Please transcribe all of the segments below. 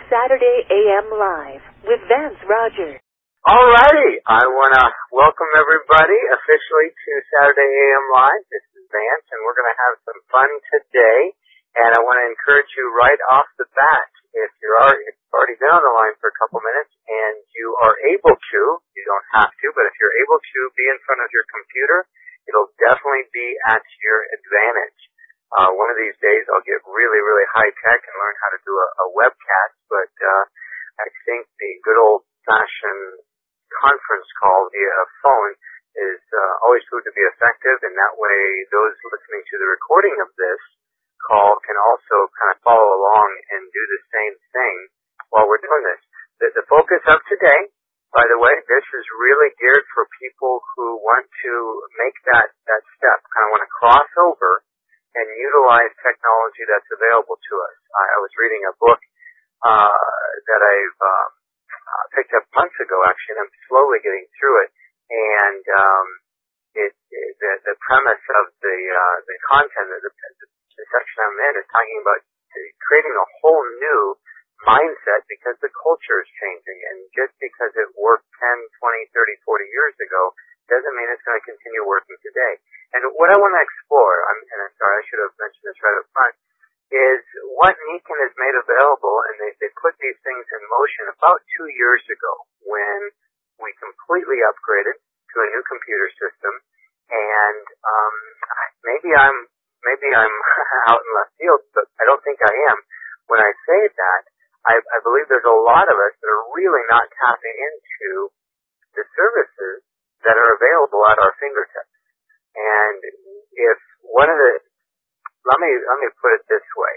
Saturday AM Live with Vance Rogers. Alrighty, I want to welcome everybody officially to Saturday AM Live. This is Vance, and we're going to have some fun today. And I want to encourage you right off the bat, if you've already been on the line for a couple minutes and you are able to, you don't have to, but if you're able to be in front of your computer, it'll definitely be at your advantage. One of these days I'll get really, really high tech and learn how to do a webcast, but I think the good old-fashioned conference call via a phone is always proved to be effective, and that way those listening to the recording of this call can also kind of follow along and do the same thing while we're doing this. The focus of today, by the way, this is really geared for people who want to make that step, kind of want to cross over and utilize technology that's available to us. I was reading a book that I've picked up months ago, actually, and I'm slowly getting through it. And the premise of the content of the section I'm in is talking about creating a whole new mindset because the culture is changing. And just because it worked 10, 20, 30, 40 years ago doesn't mean it's going to continue working today. And what I want to explore, and I'm sorry, I should have mentioned this right up front, is what Nikken has made available, and they put these things in motion about 2 years ago when we completely upgraded to a new computer system. And maybe I'm out in left field, but I don't think I am. When I say that, I believe there's a lot of us that are really not tapping into the services that are available at our fingertips. And if one of the, let me put it this way.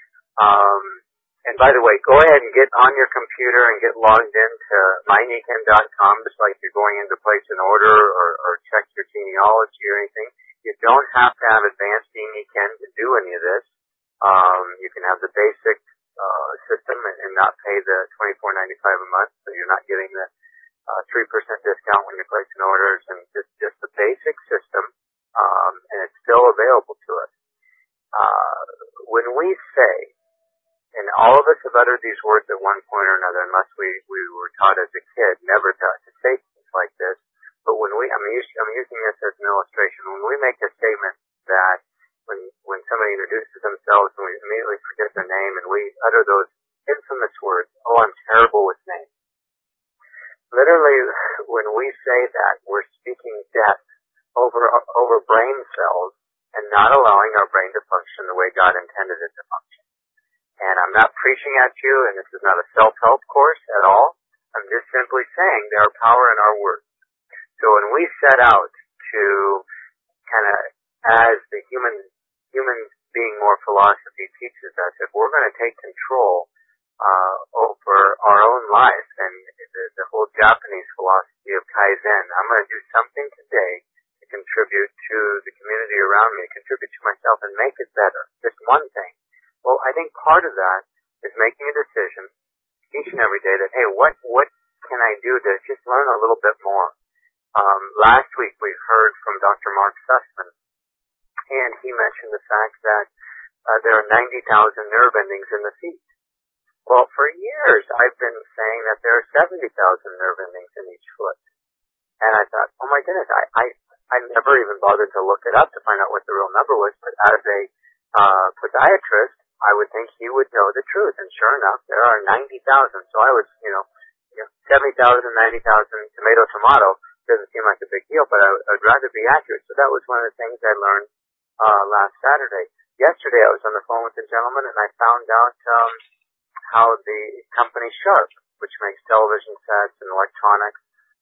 And by the way, go ahead and get on your computer and get logged into mynikken.com, just like you're going in to place an order or check your genealogy or anything. You don't have to have advanced eNikken to do any of this. You can have the basic system and not pay the $24.95 a month, so you're not getting the 3% discount when you're placing orders, and just the basic system, and it's still available to us. When we say, and all of us have uttered these words at one point or another, unless we were taught as a kid never to say things like this, but when I'm using this as an illustration, when we make a statement that when somebody introduces themselves and we immediately forget their name and we utter those infamous words, "Oh, I'm terrible with names." Literally, when we say that, we're speaking death over brain cells and not allowing our brain to function the way God intended it to function. And I'm not preaching at you, and this is not a self-help course at all. I'm just simply saying there are power in our words. So when we set out to kind of, as the human being more philosophy teaches us, if we're going to take control over our own life, and the whole Japanese philosophy of Kaizen, I'm going to do something today to contribute to the community around me, contribute to myself, and make it better. Just one thing. Well, I think part of that is making a decision each and every day that, hey, what can I do to just learn a little bit more? Last week we heard from Dr. Mark Sussman, and he mentioned the fact that there are 90,000 nerve endings in the feet. Well, for years I've been saying that there are 70,000 nerve endings in each foot. And I thought, oh my goodness, I never even bothered to look it up to find out what the real number was, but as a podiatrist, I would think he would know the truth. And sure enough, there are 90,000. So I was, 70,000, 90,000, tomato, doesn't seem like a big deal, but I'd rather be accurate. So that was one of the things I learned last Saturday. Yesterday I was on the phone with a gentleman, and I found out how the company Sharp, which makes television sets and electronics,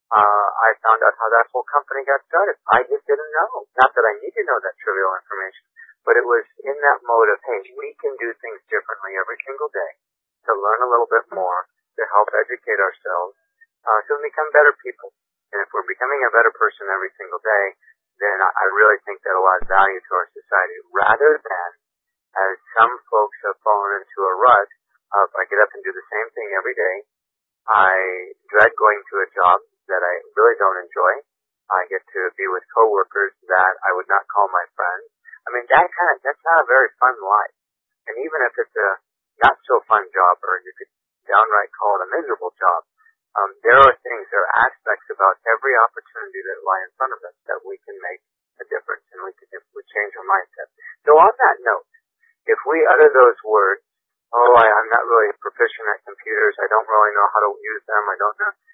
I found out how that whole company got started. I just didn't know. Not that I need to know that trivial information, but it was in that mode of, hey, we can do things differently every single day to learn a little bit more, to help educate ourselves, so we become better people. And if we're becoming a better person every single day, then I really think that'll add value to our society, rather than, as some folks have fallen into a rut of, I get up and do the same thing every day. I dread going to a job that I really don't enjoy. I get to be with coworkers that I would not call my friends. I mean, that's not a very fun life. And even if it's a not so fun job, or you could downright call it a miserable job. There are aspects about every opportunity that lie in front of us that we can make a difference, and we change our mindset. So on that note, if we utter those words, I'm not really proficient at computers, I don't really know how to use them, I don't know.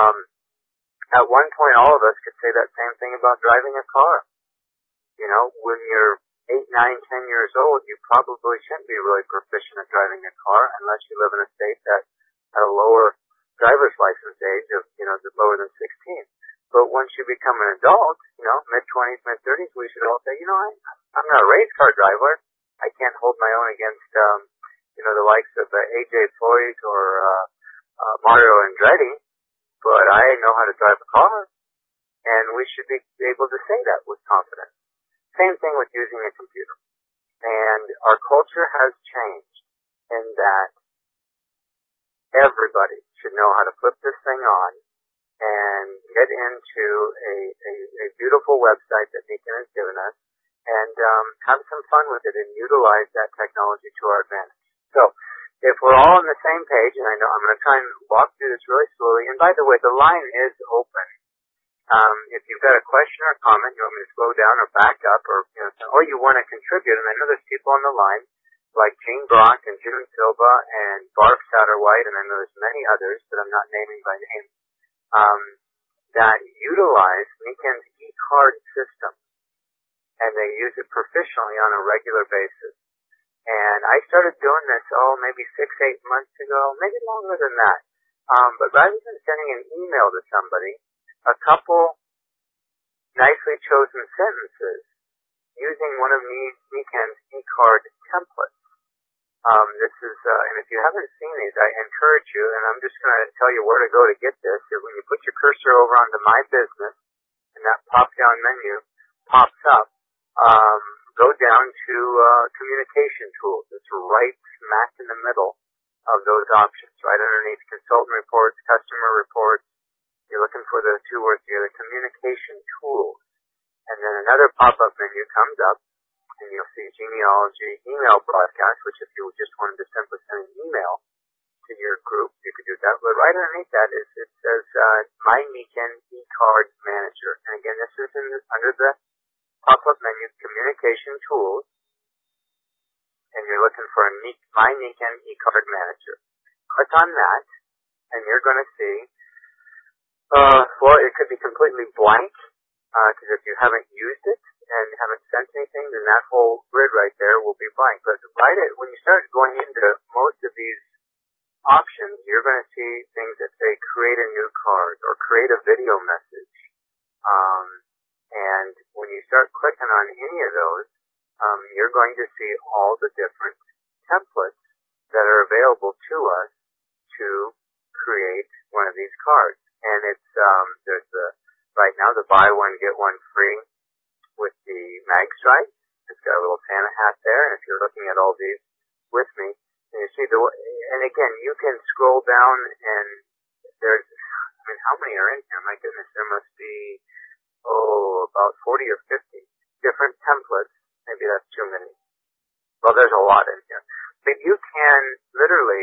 At one point, all of us could say that same thing about driving a car. You know, when you're 8, 9, 10 years old, you probably shouldn't be really proficient at driving a car unless you live in a state that at a lower driver's license age of, lower than 16. But once you become an adult, mid-20s, mid-30s, we should all say, I'm not a race car driver. I can't hold my own against, the likes of A.J. Foyt or Mario Andretti, but I know how to drive a car, and we should be able to say that with confidence. Same thing with using a computer. And our culture has changed in that everybody should know how to flip this thing on and get into a beautiful website that Niken has given us and have some fun with it and utilize that technology to our advantage. So if we're all on the same page, and I know I'm going to try and walk through this really slowly, and by the way, the line is open. If you've got a question or comment, you want me to slow down or back up, or you want to contribute, and I know there's people on the line, like Gene Brock and June Silva and Barb Satterwhite, and I know there's many others that I'm not naming by name, that utilize Niken's e-card system, and they use it proficiently on a regular basis. And I started doing this, maybe 6, 8 months ago, maybe longer than that. But rather than sending an email to somebody, a couple nicely chosen sentences using one of Niken's e-card templates. This is, and if you haven't seen these, I encourage you, and I'm just going to tell you where to go to get this. When you put your cursor over onto My Business, and that pop-down menu pops up, go down to Communication Tools. It's right smack in the middle of those options, right underneath Consultant Reports, Customer Reports. You're looking for the two words here, the Communication Tools. And then another pop-up menu comes up, and you'll see Genealogy Email Broadcast, which if you just wanted to simply send an email to your group, you could do that. But right underneath that it says My Niken eCard Manager. And again, this is under the pop-up menu, Communication Tools, and you're looking for a My Niken eCard Manager. Click on that, and you're going to see, it could be completely blank, because if you haven't used it and haven't sent anything, then that whole grid right there will be blank. But when you start going into most of these options, you're going to see things that say create a new card or create a video message. And when you start clicking on any of those, you're going to see all the different templates that are available to us to create one of these cards. And it's, there's right now the buy one, get one free with the mag stripe. It's got a little Santa hat there. And if you're looking at all these with me, and you see and again, you can scroll down and there's, how many are in here? My goodness, there must be, about 40 or 50 different templates. Maybe that's too many. Well, there's a lot in here. But you can literally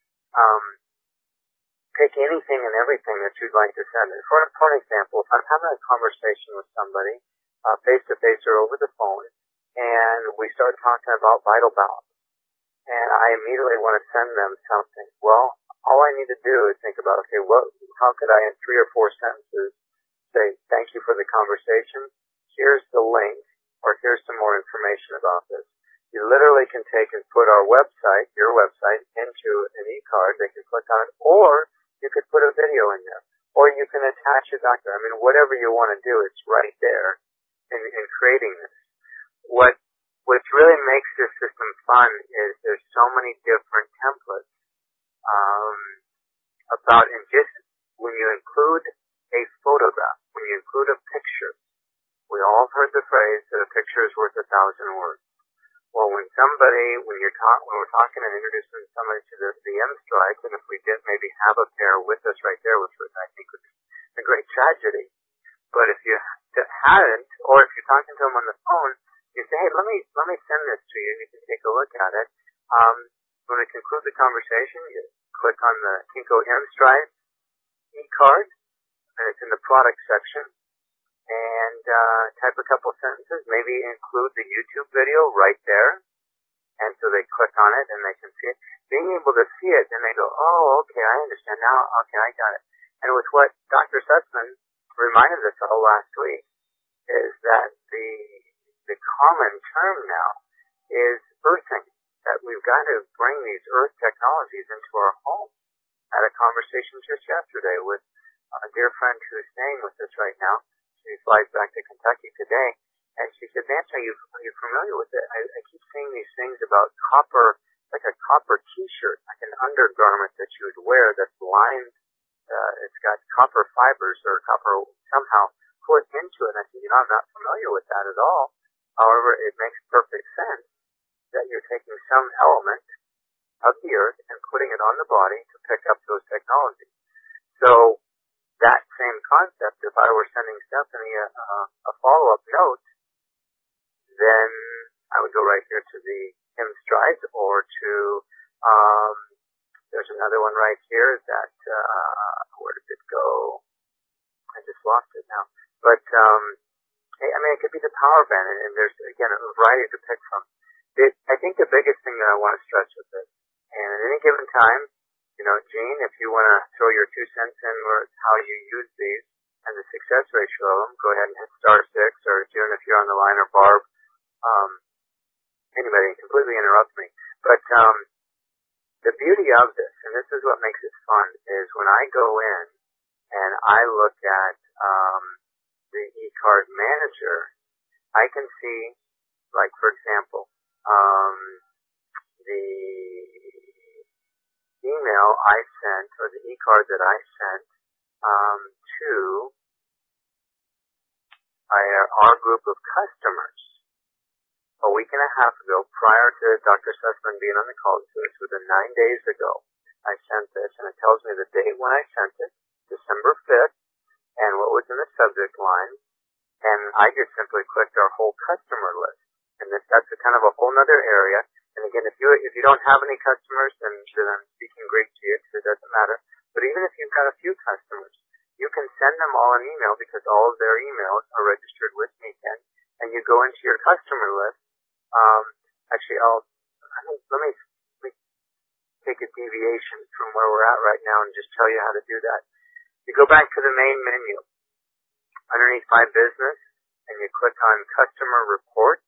pick anything and everything that you'd like to send. And for an example, if I'm having a conversation with somebody, face-to-face or over the phone, and we start talking about vital balance, and I immediately want to send them something, well, all I need to do is think about, okay, how could I in 3 or 4 sentences say, thank you for the conversation, here's the link, or here's some more information about this. You literally can take and put our website, your website, into an e-card. They can click on it, or you could put a video in there, or you can attach a document. Whatever you want to do, it's right there in creating this. What really makes this system fun is there's so many different templates and just when you include a photograph, when you include a picture, we all heard the phrase that a picture is worth 1,000 words. Well, when we're talking and introducing somebody to the M-Strike, and if we did maybe have a pair with us right there, which I think would be a great tragedy. But if you hadn't, or if you're talking to them on the phone, you say, hey, let me send this to you, and you can take a look at it. When we conclude the conversation, you click on the Ginkgo M-Strides e-card, and it's in the product section, and type a couple sentences, maybe include the YouTube video right there, and so they click on it and they can see it. Being able to see it, then they go, oh, okay, I understand now, okay, I got it. And with what Dr. Sussman reminded us all last week, is that the common term now is earthing, that we've got to bring these earth technologies into our home. I had a conversation just yesterday with a dear friend who's staying with us right now. She flies back to Kentucky today, and she said, Vance, are you familiar with it? I keep seeing these things about copper, like a copper t-shirt, like an undergarment that you would wear that's lined, it's got copper fibers or copper somehow put into it. And I said, I'm not familiar with that at all. However, it makes perfect sense that you're taking some element of the earth and putting it on the body to pick up those technologies. So that same concept, if I were sending Stephanie a follow-up note, then I would go right here to the M-Strides or to, there's another one right here that, where did it go? I just lost it now. But, it could be the power band, and there's, again, a variety to pick from. I think the biggest thing that I want to stress with this, and at any given time, Gene, if you want to throw your 2 cents in with how you use these and the success ratio of them, go ahead and hit *6, or June, if you're on the line, or Barb, anybody, completely interrupt me. But the beauty of this, and this is what makes it fun, is when I go in and I look at the eCard Manager, I can see, like, for example, the email I sent, or the eCard that I sent to our group of customers a week and a half ago, prior to Dr. Sussman being on the call. So this was 9 days ago. I sent this, and it tells me the date when I sent it, December 5th, and what was in the subject line. And I just simply clicked our whole customer list. And that's a kind of a whole other area. And again, if you don't have any customers, then I'm speaking Greek to you, because it doesn't matter. But even if you've got a few customers, you can send them all an email, because all of their emails are registered with me, Ken. And you go into your customer list. Actually, let me take a deviation from where we're at right now and just tell you how to do that. You go back to the main menu underneath My Business, and you click on Customer Reports.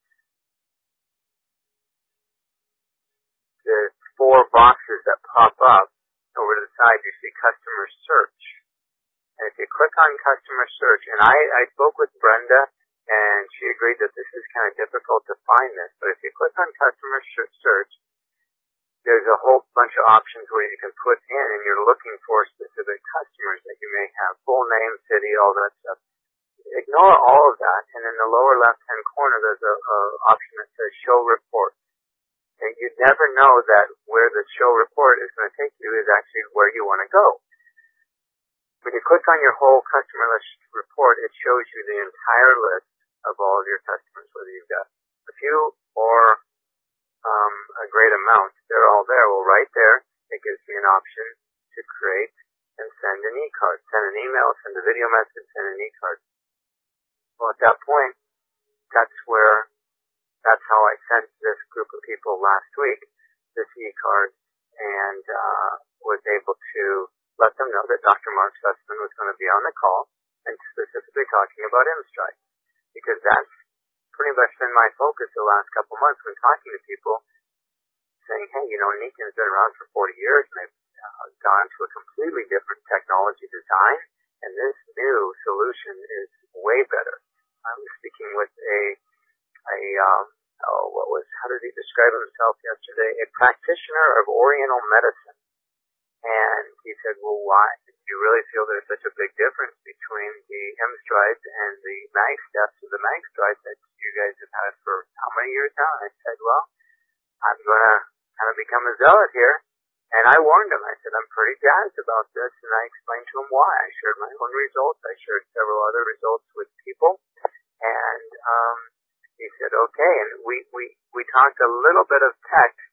The 4 boxes that pop up over to the side, you see Customer Search. And if you click on Customer Search, and I spoke with Brenda, and she agreed that this is kind of difficult to find this, but if you click on Customer Search, there's a whole bunch of options where you can put in, and you're looking for specific customers that you may have, full name, city, all that stuff. Ignore all of that, and in the lower left-hand corner, there's a option that says Show Report. And you never know that where the Show Report is going to take you is actually where you want to go. When you click on your whole customer list report, it shows you the entire list of all of your customers, whether you've got a few or a great amount. They're all there. Well, right there, it gives me an option to create and send an e-card. Send an email, send a video message, send an e-card. Well, at that point, that's how I sent this group of people last week, this e-card, and was able to let them know that Dr. Mark Sussman was going to be on the call and specifically talking about M-Stride. Because that's pretty much been my focus the last couple months when talking to people, saying, hey, Nikon's been around for 40 years, and they've gone to a completely different technology design, and this new solution is way better. I was speaking with how did he describe himself yesterday? A practitioner of Oriental medicine. And he said, well, why? Do you really feel there's such a big difference between the M-Strides and the mag steps of the mag strides that you guys have had for how many years now? And I said, well, I'm going to kind of become a zealot here. And I warned him. I said, I'm pretty jazzed about this. And I explained to him why. I shared my own results. I shared several other results with people. And he said, okay. And we talked a little bit of tech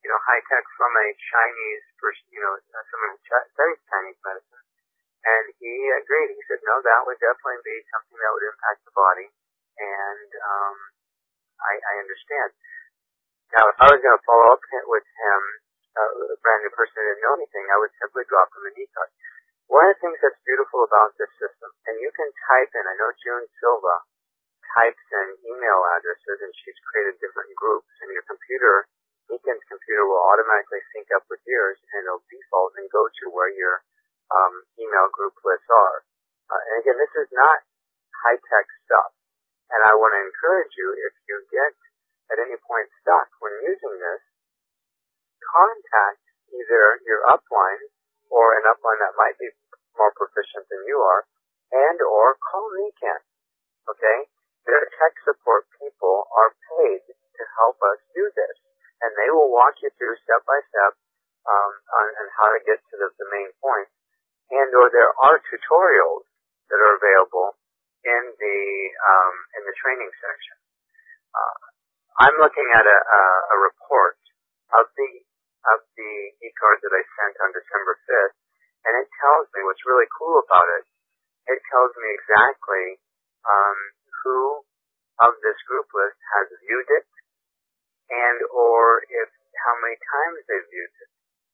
high tech from a Chinese person, someone who studies Chinese medicine. And he agreed. He said, no, that would definitely be something that would impact the body. And I understand. Now, if I was going to follow up with him, a brand new person who didn't know anything, I would simply drop him an e-card. One of the things that's beautiful about this system, and you can type in, I know June Silva types in email addresses and she's created different groups, and your computer, Beacon's computer, will automatically sync up with yours and it'll default and go to where your email group lists are. And again, this is not high-tech stuff. And I want to encourage you, if you get at any point stuck when using this, contact either your upline or an upline that might be more proficient than you are, and or call Beacon. Okay? Their tech support people are paid to help us do this, and they will walk you through step by step on how to get to the main point. And or there are tutorials that are available in the training section. I'm looking at a report of the e-card that I sent on December 5th, and it tells me what's really cool about it. It tells me exactly who of this group list has viewed it, and or if how many times they've viewed it.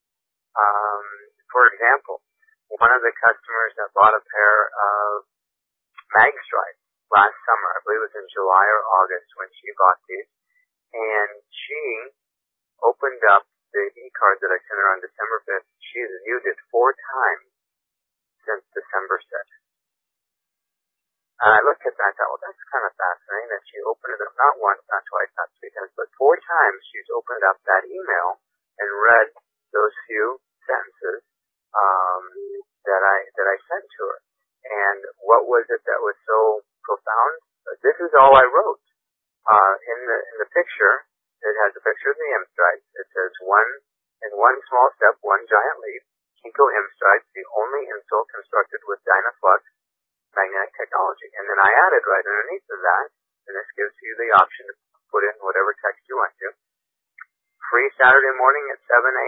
For example, one of the customers that bought a pair of mag stripes last summer, I believe it was in July or August when she bought these, and she opened up the e-card that I sent her on December 5th. She's viewed it 4 times since December 6th. And I looked at that and thought, well, that's kind of fascinating that she opened it up not once, not twice, not 3 times, but 4 times she's opened up that email and read those few sentences that I sent to her. And what was it that was so profound? This is all I wrote. In the picture, it has a picture of the M stripes. It says, in one small step, one giant leap, Kinko M stripes, the only insole constructed with Dynaflux magnetic technology. And then I added right underneath of that, and this gives you the option to put in whatever text you want to. Free Saturday morning at 7 a.m.? ?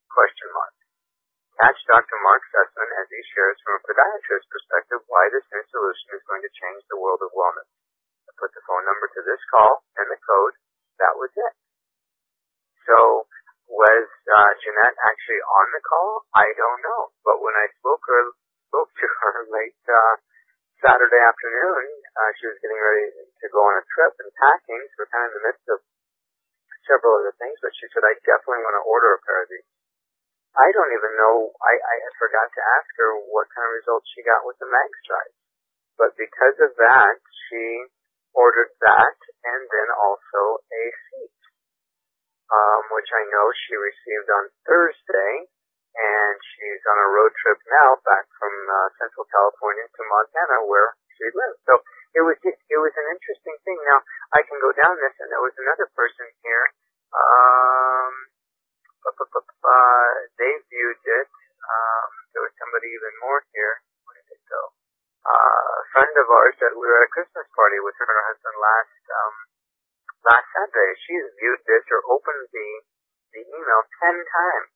Catch Dr. Mark Sussman as he shares from a podiatrist's perspective why this new solution is going to change the world of wellness. I put the phone number to this call and the code. That was it. So, was Jeanette actually on the call? I don't know. But when I spoke to her late Saturday afternoon, she was getting ready to go on a trip and packing, so we're kind of in the midst of several other things, but she said, I definitely want to order a pair of these. I don't even know, I forgot to ask her what kind of results she got with the mag stripes. But because of that, she ordered that and then also a seat, which I know she received on Thursday, and she's on a road trip now back from Central California to Montana where she lives. So it was an interesting thing. Now, I can go down this, and there was another person here, they viewed it. There was somebody even more here. Where did it go? A friend of ours that we were at a Christmas party with her and her husband last Saturday. She's viewed this or opened the email 10 times.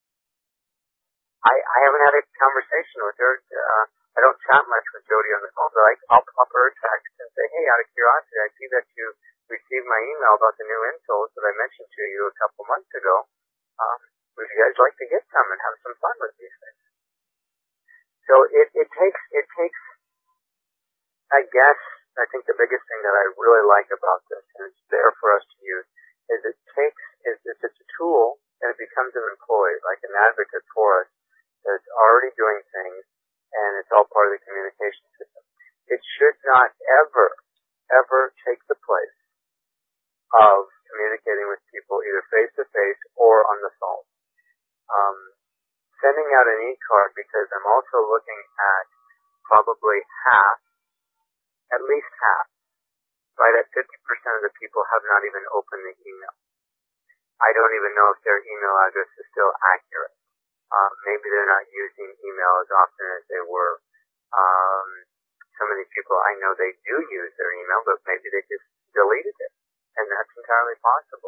I haven't had a conversation with her. I don't chat much with Jody on the phone, but I'll pop her a text and say, hey, out of curiosity, I see that you received my email about the new insoles that I mentioned to you a couple months ago. Would you guys like to get some and have some fun with these things? So it takes, I guess, I think the biggest thing that I really like about this, and it's there for us to use, is it's a tool and it becomes an employee, like an advocate for us that's already doing things, and it's all part of the communication system. It should not ever take the place of communicating with people either face-to-face or on the phone. Sending out an e-card, because I'm also looking at probably at least half, right at 50% of the people have not even opened the email. I don't even know if their email address is still accurate. Maybe they're not using email as often as they were. Some of these people, I know they do use their email, but maybe they just deleted it, and that's entirely possible.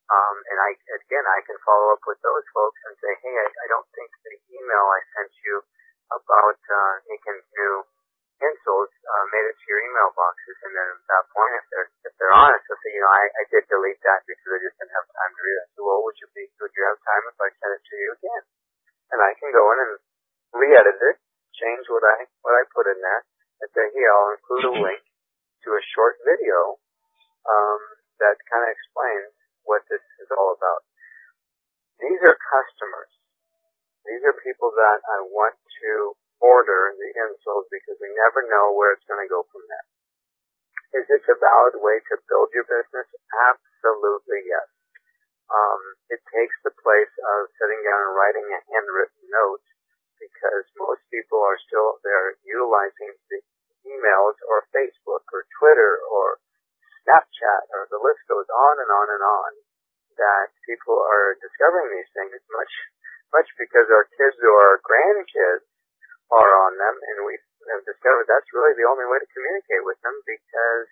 And I can follow up with those folks and say, hey, I don't think the email I sent you about making new insoles made it to your email boxes. And then at that point, if they're honest, they'll say, I did delete that because I just didn't have time to read it. So, well, would you have time if I sent it to you again? And I can go in and re-edit it, change what I put in there, and say, hey, I'll include a link to a short video that kind of explains what this is all about. These are customers. These are people that I want to order the insoles because we never know where it's going to go from there. Is this a valid way to build your business? Absolutely yes. It takes the place of sitting down and writing a handwritten note because most people are still there utilizing the emails or Facebook or Twitter or Snapchat, or the list goes on and on and on, that people are discovering these things much because our kids or our grandkids are on them, and we have discovered that's really the only way to communicate with them because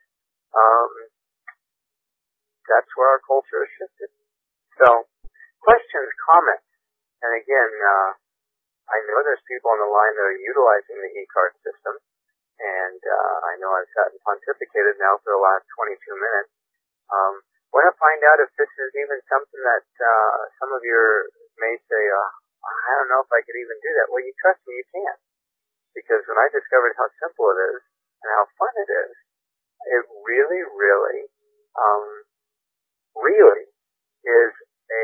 that's where our culture has shifted. So, questions, comments, and again, I know there's people on the line that are utilizing the e-card system. And I know I've sat and pontificated now for the last 22 minutes. Want to find out if this is even something that some of you may say, I don't know if I could even do that. Well, you trust me, you can. Because when I discovered how simple it is and how fun it really, really is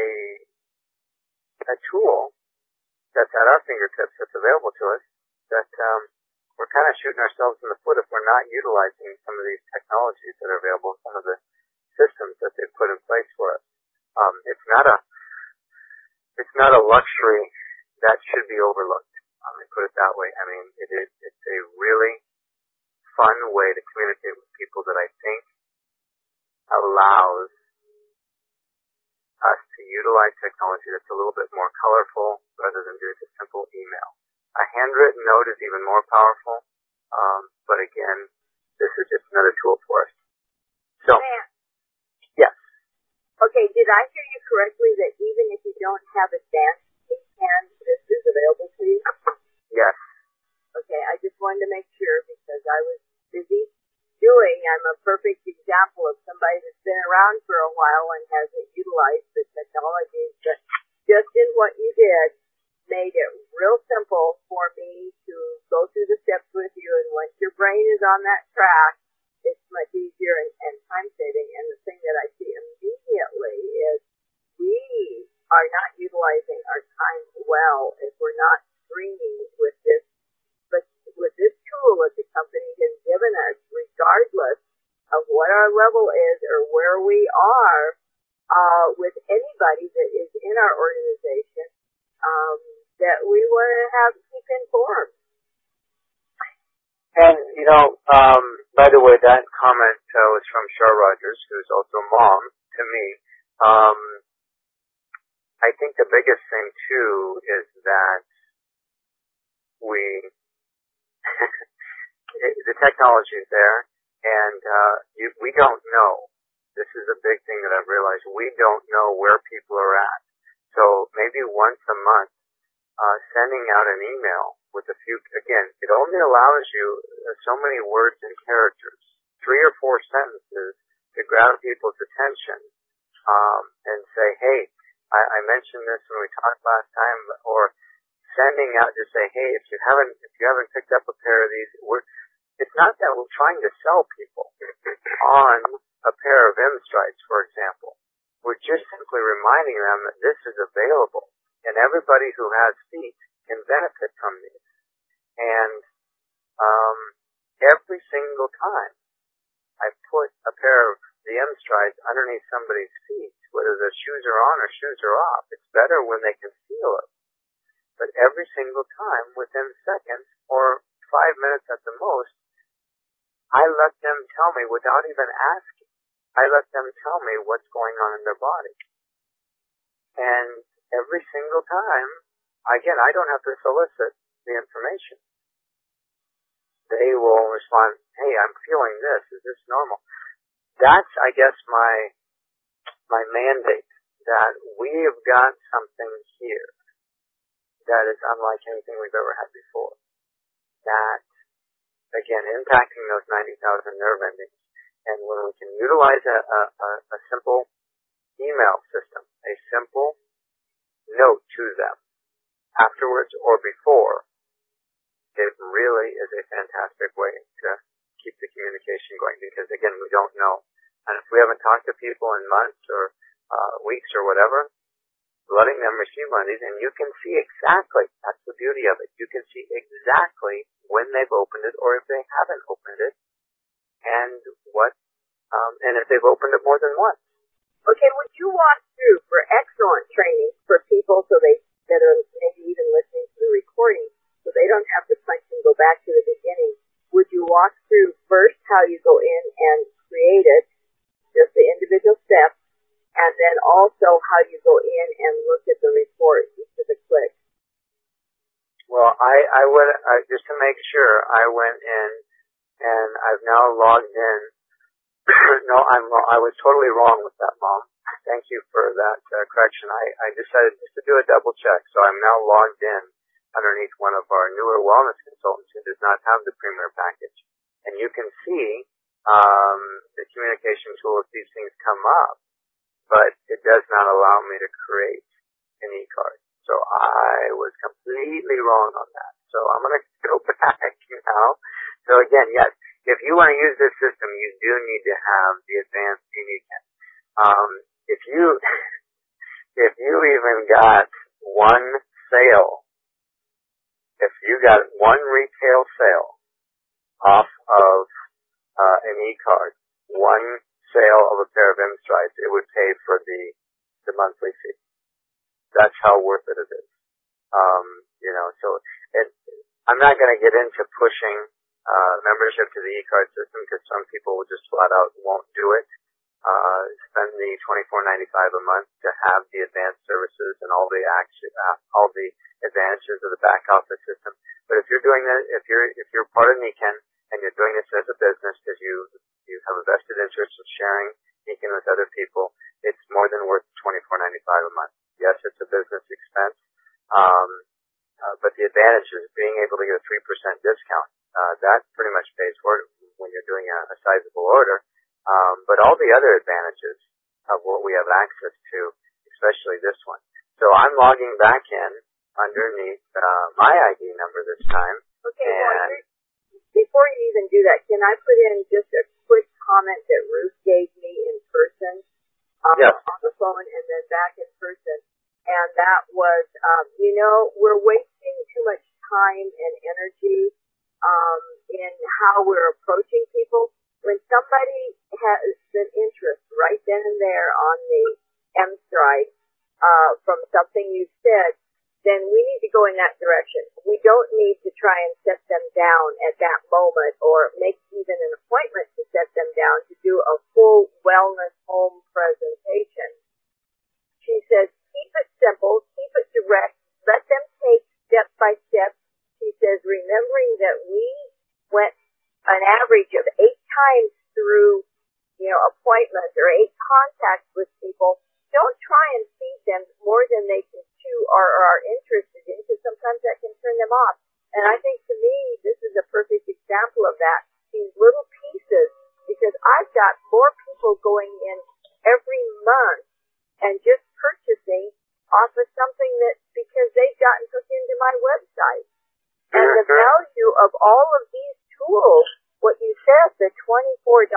a tool that's at our fingertips, that's available to us, that we're kind of shooting ourselves in the foot if we're not utilizing some of these technologies that are available, some of the systems that they've put in place for us. It's not a luxury that should be overlooked. Let me put it that way. I mean, it's a really fun way to communicate with people that I think allows us to utilize technology that's a little bit more colorful rather than just a simple email. A handwritten note is even more powerful, but again, this is just another tool for us. So, yes. Okay, did I hear you correctly that even if you don't have advanced hand, this is available to you? Yes. Okay, I just wanted to make sure because I was busy doing. I'm a perfect example of somebody that's been around for a while and hasn't utilized the technologies, but just in what you did, made it real simple for me to go through the steps with you, and once your brain is on that track, it's much easier and time-saving. And the thing that I see immediately is we are not utilizing our time well if we're not streaming with this tool that the company has given us, regardless of what our level is or where we are with anybody that is in our organization. That we want to keep informed. And, by the way, that comment was from Char Rogers, who's also a mom to me. I think the biggest thing, too, is that the technology is there, and we don't know. This is a big thing that I've realized. We don't know where people are at. So maybe once a month, sending out an email with a few, again, it only allows you so many words and characters, 3 or 4 sentences to grab people's attention, and say, hey, I mentioned this when we talked last time, or sending out to say, hey, if you haven't picked up a pair of these, it's not that we're trying to sell people on a pair of M-Strides, for example. We're just simply reminding them that this is available. And everybody who has feet can benefit from these. And every single time I put a pair of the M-Strides underneath somebody's feet, whether the shoes are on or shoes are off, it's better when they can feel it. But every single time, within seconds or 5 minutes at the most, I let them tell me without even asking. I let them tell me what's going on in their body. And every single time, again, I don't have to solicit the information. They will respond, hey, I'm feeling this. Is this normal? That's, I guess, my mandate that we have got something here that is unlike anything we've ever had before. That, again, impacting those 90,000 nerve endings. And when we can utilize a simple email system, a simple note to them afterwards or before, it really is a fantastic way to keep the communication going, because again, we don't know. And if we haven't talked to people in months or weeks or whatever, letting them receive one of these, and you can see exactly, that's the beauty of it, you can see exactly when they've opened it or if they haven't opened it, and and if they've opened it more than once. Okay, would you walk through, for excellent training for people that are maybe even listening to the recording, so they don't have to punch and go back to the beginning, would you walk through first how you go in and create it, just the individual steps, and then also how you go in and look at the report, each of the clicks? Well, I went, just to make sure, I went in and I've now logged in. No, I was totally wrong with that, Mom. Thank you for that correction. I decided just to do a double check, so I'm now logged in underneath one of our newer wellness consultants who does not have the Premier package. And you can see the communication tool if these things come up, but it does not allow me to create an e-card. So I was completely wrong on that. So I'm going to go back now. So again, yes, if you want to use this system, you do need to have the advanced Uniquen. If you even got one sale, if you got one retail sale off of an e-card, one sale of a pair of M-Strides, it would pay for the monthly fee. That's how worth it is. So I'm not going to get into pushing membership to the e-card system, because some people will just flat out won't do it. Spend the $24.95 a month to have the advanced services and all the advantages of the back office system. But if you're doing that, if you're part of Nikken and you're doing this as a business because you have a vested interest in sharing Nikken with other people, it's more than worth $24.95 a month. Yes, it's a business expense, but the advantage is being able to get a 3% discount. That pretty much pays for it when you're doing a sizable order. But all the other advantages of what we have access to, especially this one. So I'm logging back in underneath my ID number this time. Okay, well, before you even do that, can I put in just a quick comment that Ruth gave me in person Yes. on the phone and then back in person? And that was, we're wasting too much time and energy in how we're approaching people. When somebody has an interest right then and there on the M-Stride from something you've said, then we need to go in that direction. We don't need to try and set them down at that moment or make even an appointment to set them down to do a full wellness home presentation. She says, keep it simple, keep it direct, let them take step by step. She says, remembering that we went an average of 8 times through, appointments or 8 contacts with people. Don't try and feed them more than they can chew or are interested in, because sometimes that can turn them off. And I think to me, this is a perfect example of that. These little pieces, because I've got more people going in every month and just purchasing off of something that, because they've gotten hooked into my website. And the value of all of these tools, what you said, the $24,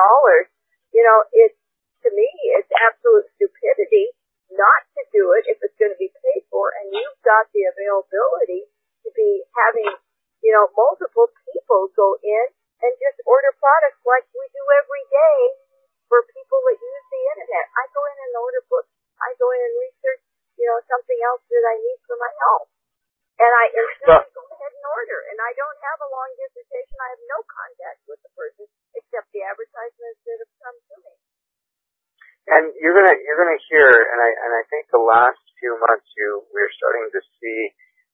to me, it's absolute stupidity not to do it if it's going to be paid for, and you've got the availability to be having, multiple people go in and just order products like we do every day for people that use the internet. I go in and order books. I go in and research, something else that I need for my health. And I instantly go ahead and order. And I don't have a long dissertation. I have no contact with the person except the advertisements that have come to me. And you're gonna hear, and I think the last few months we're starting to see.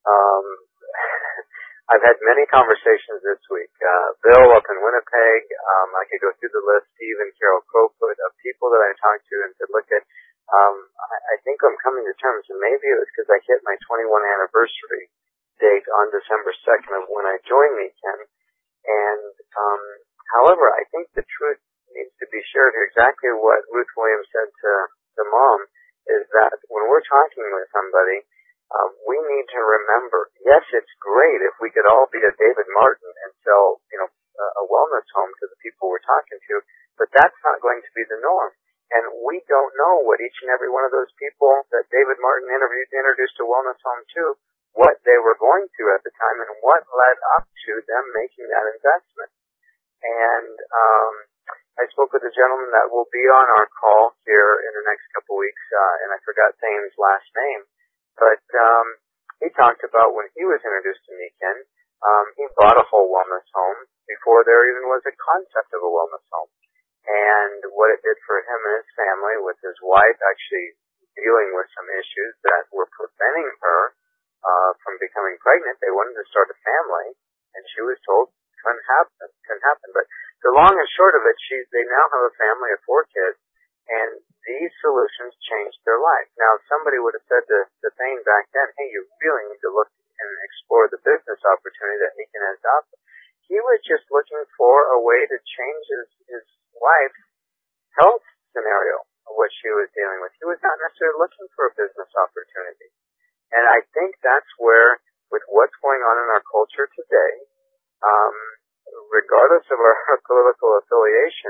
I've had many conversations this week. Bill up in Winnipeg. I could go through the list. Steve and Carol Crowfoot of people that I talked to and said, look at. I think I'm coming to terms, and maybe it was because I hit my 21 anniversary date on December 2nd of when I joined Nikken. And, however, I think the truth needs to be shared here. Exactly what Ruth Williams said to Mom is that when we're talking with somebody, we need to remember, yes, it's great if we could all be a David Martin and sell, a wellness home to the people we're talking to, but that's not going to be the norm. And we don't know what each and every one of those people that David Martin introduced a wellness home to, what they were going through at the time and what led up to them making that investment. And I spoke with a gentleman that will be on our call here in the next couple weeks, and I forgot saying his last name, but he talked about when he was introduced to Nikken, he bought a whole wellness home before there even was a concept of a wellness home. And what it did for him and his family, with his wife actually dealing with some issues that were preventing her from becoming pregnant. They wanted to start a family, and she was told couldn't happen. But the long and short of it, they now have a family of 4 kids, and these solutions changed their life. Now, if somebody would have said to Thane back then, hey, you really need to look and explore the business opportunity that Nikken has to offer, he was just looking for a way to change his wife's health scenario of what she was dealing with. He was not necessarily looking for a business opportunity. And I think that's where, with what's going on in our culture today, regardless of our political affiliation,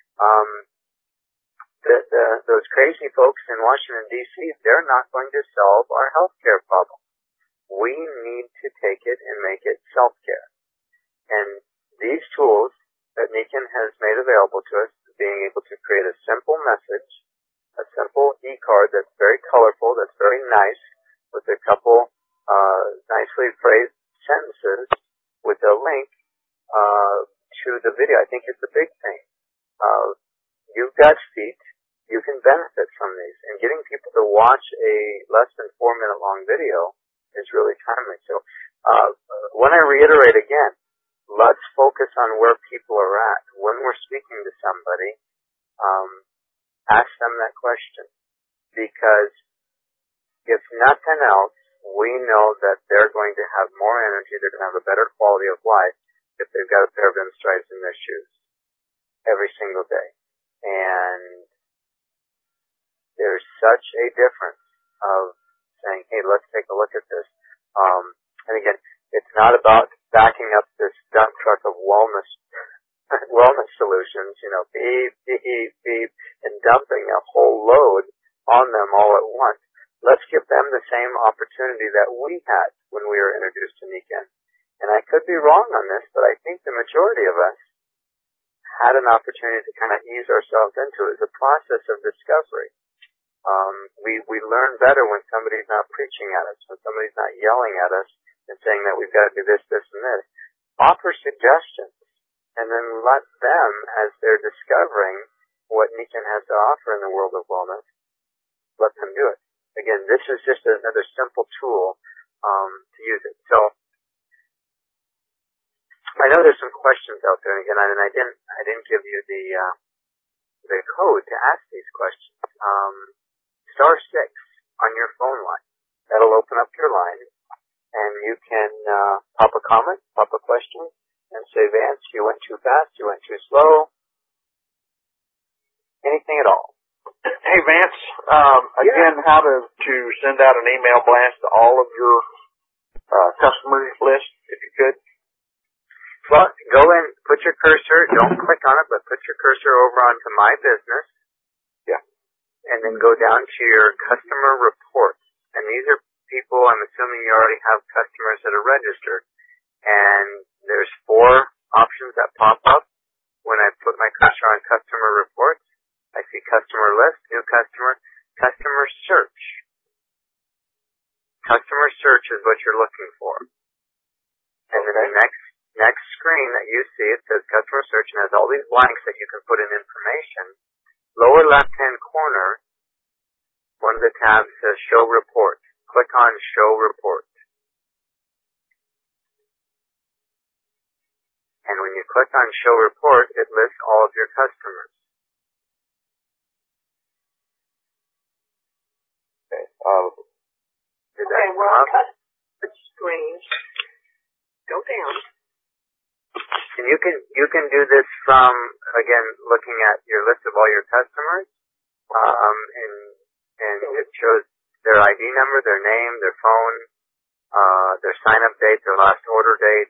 those crazy folks in Washington, D.C., they're not going to solve our healthcare problem. We need to take it and make it self-care. And these tools that Nikken has made available to us, being able to create a simple message, a simple e-card that's very colorful, that's very nice, with a couple nicely phrased sentences with a link to the video. I think it's a big thing. You've got feet. You can benefit from these. And getting people to watch a less than 4-minute long video is really timely. So when I reiterate again, let's focus on where people are at. When we're speaking to somebody, ask them that question. Because if nothing else, we know that they're going to have more energy, they're going to have a better quality of life if they've got a pair of stripes in their shoes every single day. And there's such a difference of saying, hey, let's take a look at this. And again, it's not about backing up this dump truck of wellness solutions, beep, beep, beep, and dumping a whole load on them all at once. Let's give them the same opportunity that we had when we were introduced to Nikken. And I could be wrong on this, but I think the majority of us had an opportunity to kind of ease ourselves into it. It's a process of discovery. We learn better when somebody's not preaching at us, when somebody's not yelling at us and saying that we've got to do this, this, and this. Offer suggestions, and then let them, as they're discovering what Nikken has to offer in the world of wellness, let them do it. Again, this is just another simple tool to use it. So I know there's some questions out there, and again, I didn't give you the code to ask these questions. *6 on your phone line. That'll open up your line, and you can pop a comment, pop a question, and say, Vance, you went too fast, you went too slow, anything at all. Hey, Vance, again, how to send out an email blast to all of your customer list, if you could? Well, go in, put your cursor, don't click on it, but put your cursor over onto My Business. Yeah. And then go down to your customer reports. And these are people, I'm assuming you already have customers that are registered. And there's 4 options that pop up when I put my cursor on customer reports. I see customer list, new customer, customer search. Customer search is what you're looking for. And then the next screen that you see, it says customer search and has all these blanks that you can put in information. Lower left-hand corner, one of the tabs says show report. Click on show report. And when you click on show report, it lists all of your customers. Did Okay, that we're come on up? cut the screen. Go down. And you can do this from, again, looking at your list of all your customers, and it shows their ID number, their name, their phone, their sign-up date, their last order date,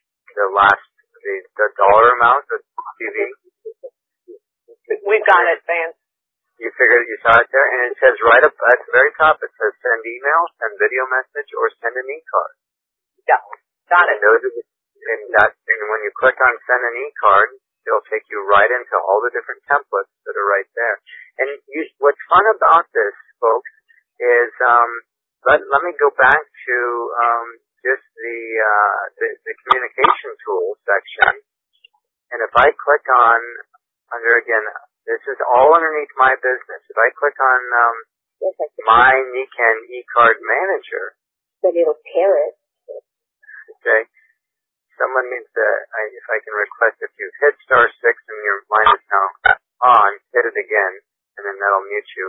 the dollar amount of TV. We've got it, Vance. You figured you saw it there, and it says right up at the very top, it says send email, send video message, or send an e-card. Yeah, got it. And when you click on send an e-card, it'll take you right into all the different templates that are right there. And what's fun about this, folks, is let me go back to just the communication tools section. And if I click on under again, this is all underneath my business. If I click on my Niken e-card manager, But it'll tear it. okay. Someone needs to, if I can request, if you've hit *6 and your line is now on, hit it again, and then that'll mute you.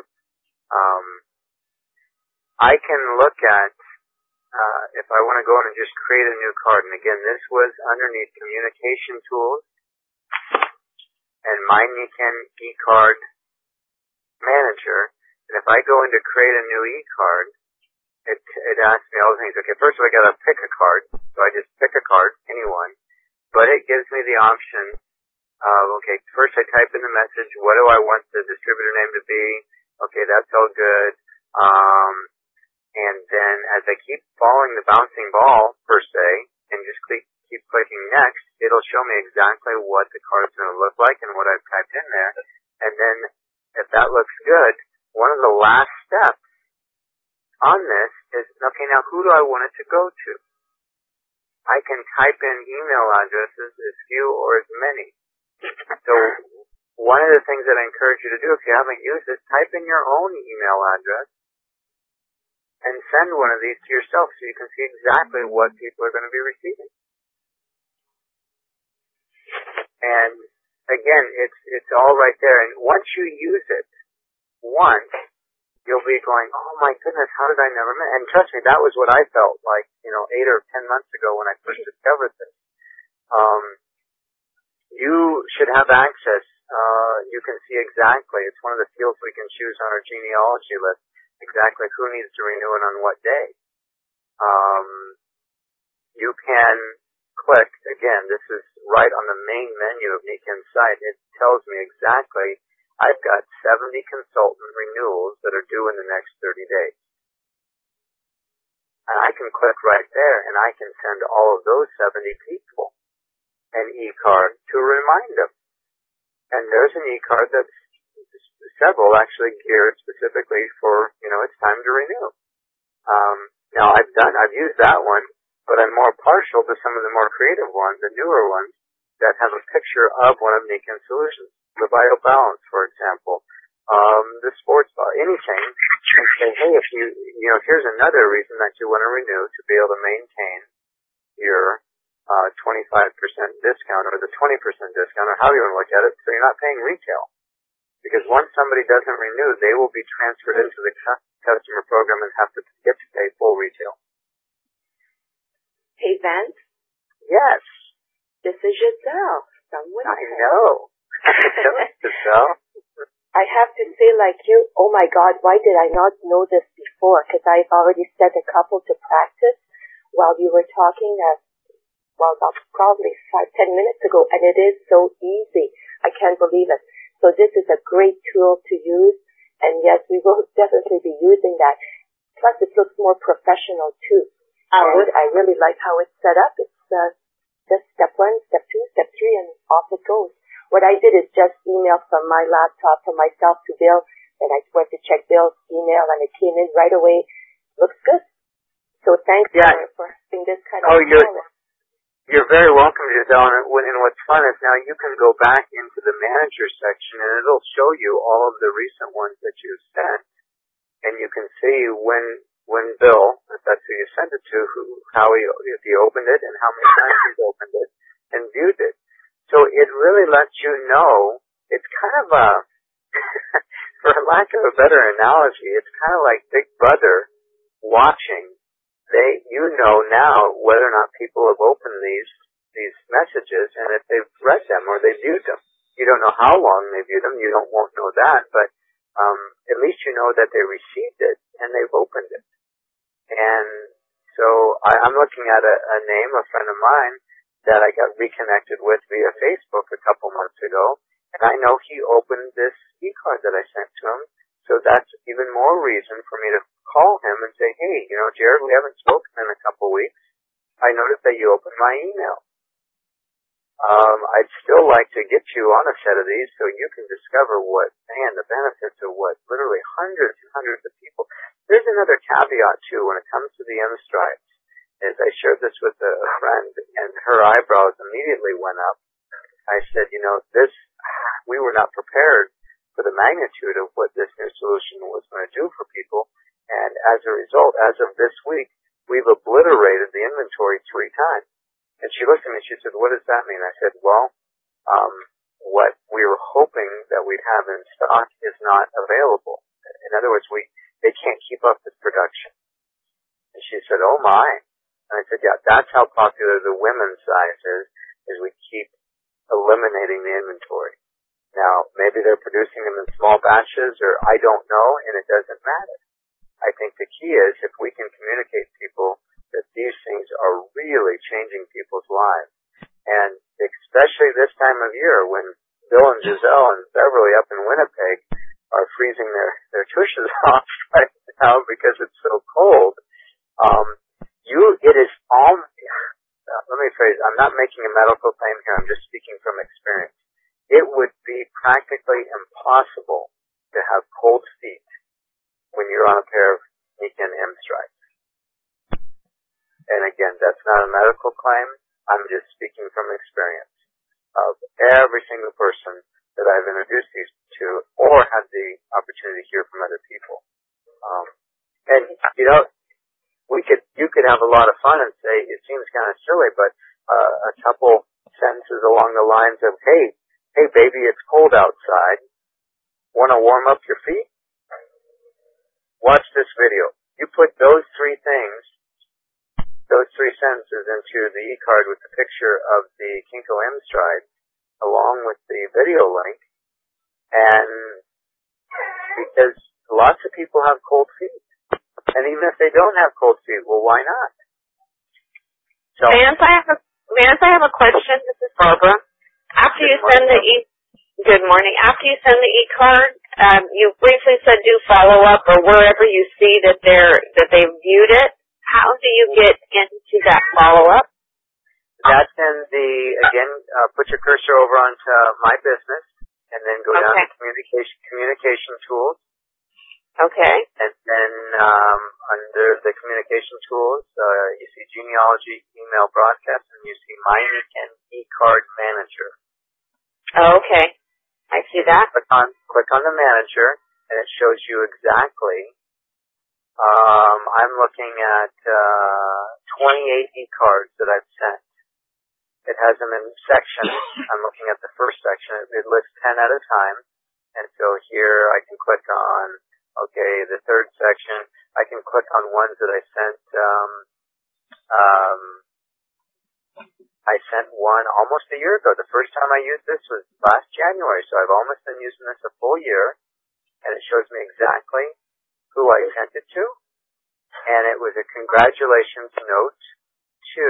I can look at, if I want to go in and just create a new card, and again, this was underneath communication tools, and my Niken e-card manager, and if I go into create a new e-card, it asks me all the things. Okay, first of all, I gotta pick a card. So I just pick a card, anyone. But it gives me the option of, okay, first I type in the message, what do I want the distributor name to be? Okay, that's all good. And then as I keep following the bouncing ball, per se, and just keep clicking next, it'll show me exactly what the card's gonna look like and what I've typed in there. And then if that looks good, one of the last steps on this is, okay, now who do I want it to go to? I can type in email addresses, as few or as many. So one of the things that I encourage you to do, if you haven't used this, type in your own email address and send one of these to yourself so you can see exactly what people are going to be receiving. And again, it's all right there. And once you use it once, you'll be going, oh my goodness, how did I never met? And trust me, that was what I felt like, 8 or 10 months ago when I first discovered this. You should have access. You can see exactly. It's one of the fields we can choose on our genealogy list, exactly who needs to renew it on what day. You can click, again, this is right on the main menu of Niken's site. It tells me exactly, I've got 70 consultant renewals that are due in the next 30 days. And I can click right there and I can send all of those 70 people an e-card to remind them. And there's an e-card that's several actually geared specifically for, it's time to renew. Now I've used that one, but I'm more partial to some of the more creative ones, the newer ones, that have a picture of one of Niken's solutions. The Vital Balance, for example, the sports bar, anything, and say, hey, if here's another reason that you want to renew to be able to maintain your 25% discount or the 20% discount or however you want to look at it, so you're not paying retail. Because once somebody doesn't renew, they will be transferred into the customer program and have to get to pay full retail. Hey, Vance? Yes. This is Giselle from Winnipeg. I know. Giselle. I have to say, like you, oh my God, why did I not know this before? Because I've already set a couple to practice while you were talking, about probably 5-10 minutes ago, and it is so easy. I can't believe it. So this is a great tool to use, and yes, we will definitely be using that. Plus, it looks more professional too. I really like how it's set up. It's just step 1, step 2, step 3, and off it goes. What I did is just email from my laptop from myself to Bill, and I went to check Bill's email, and it came in right away. Looks good. So thanks for having this kind of You're very welcome, Giselle. And what's fun is now you can go back into the manager section, and it'll show you all of the recent ones that you've sent, and you can see when Bill, if that's who you sent it to, if he opened it and how many times he's opened it and viewed it. So it really lets you know. It's kind of for lack of a better analogy, it's kind of like Big Brother watching. You know now whether or not people have opened these messages and if they've read them or they viewed them. You don't know how long they viewed them. You won't know that, but at least you know that they received it and they've opened it. And so I'm looking at a name, a friend of mine, that I got reconnected with via Facebook a couple months ago, and I know he opened this e-card that I sent to him, so that's even more reason for me to call him and say, hey, Jared, we haven't spoken in a couple weeks. I noticed that you opened my email. I'd still like to get you on a set of these so you can discover the benefits of what literally hundreds and hundreds of people. There's another caveat, too, when it comes to the M-Strides. As I shared this with a friend, and her eyebrows immediately went up. I said, we were not prepared for the magnitude of what this new solution was going to do for people. And as a result, as of this week, we've obliterated the inventory 3 times. And she looked at me and she said, what does that mean? I said, well, what we were hoping that we'd have in stock is not available. In other words, they can't keep up this production. And she said, oh my. And I said, yeah, that's how popular the women's size is we keep eliminating the inventory. Now, maybe they're producing them in small batches, or I don't know, and it doesn't matter. I think the key is if we can communicate to people that these things are really changing people's lives. And especially this time of year when Bill and Giselle and Beverly up in Winnipeg are freezing their tushes off right now because it's so cold. It is all, let me phrase, I'm not making a medical claim here, I'm just speaking from experience. It would be practically impossible to have cold feet when you're on a pair of Nikken M-Strides. And again, that's not a medical claim, I'm just speaking from experience of every single person that I've introduced these to or had the opportunity to hear from other people. You could have a lot of fun and say, it seems kind of silly, but a couple sentences along the lines of, hey baby, it's cold outside. Want to warm up your feet? Watch this video. You put those 3 things, those 3 sentences into the e-card with the picture of the Kinko M-Stride along with the video link, and because lots of people have cold feet. And even if they don't have cold feet, well, why not? So, Vance, I have a question. This is Barbara. After you send good morning. After you send the e-card, you briefly said do follow up or wherever you see that they've viewed it. How do you get into that follow up? That's in put your cursor over onto My Business and then go down to communication tools. Okay. And then under the communication tools, you see genealogy, email broadcast, and you see My Nikken e-card manager. Okay. I see that. Click on the manager, and it shows you exactly. I'm looking at 28 e-cards that I've sent. It has them in sections. I'm looking at the first section. It lists 10 at a time. And so here I can click on the third section, I can click on ones that I sent, I sent one almost a year ago. The first time I used this was last January, so I've almost been using this a full year, and it shows me exactly who I sent it to, and it was a congratulations note to,